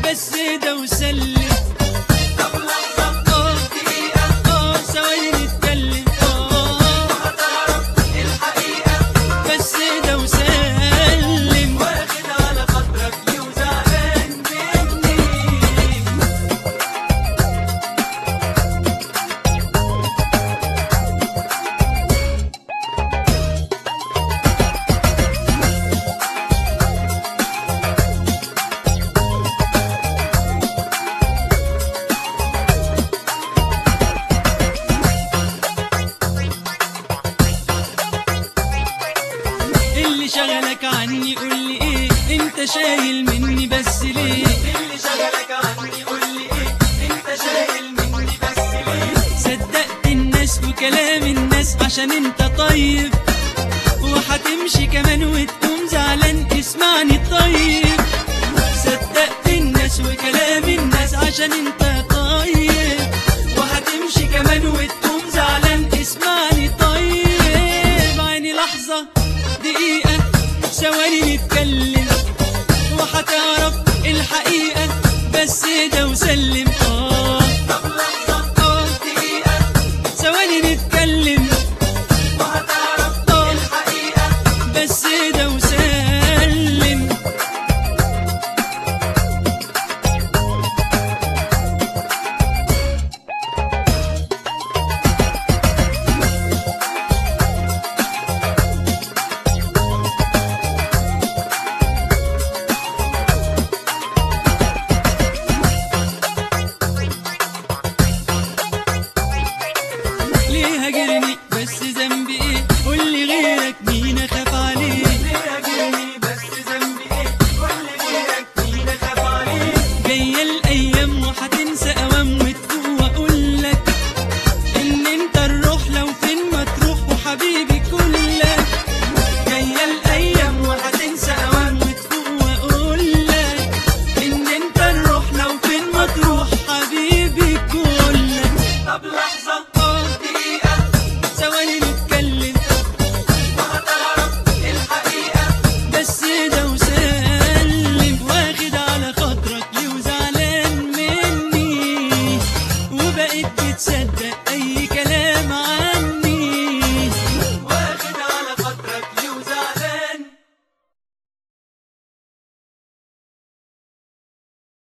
بس ده وسلم. طب لحظة دقيقة ثواني نتكلم وهتعرف الحقيقة بس ده وسلم. واخد على خاطرك ليه وزعلان مني. اللي شغلك عني قولي ايه؟ انت شايل مني بس ليه؟ اللي شغلك عني قولي ايه؟ انت شايل مني بس ليه؟ صدقت الناس وكلام الناس عشان انت طيب، وهتمشي كمان وتقوم زعلان. اسمعني طيب، صدقت الناس وكلام الناس عشان انت طيب، وهتمشي كمان وتقوم زعلان. اسمعني طيب، عيني لحظة دقيقة ثواني نتكلم وهتعرف الحقيقة بس ده وسلم.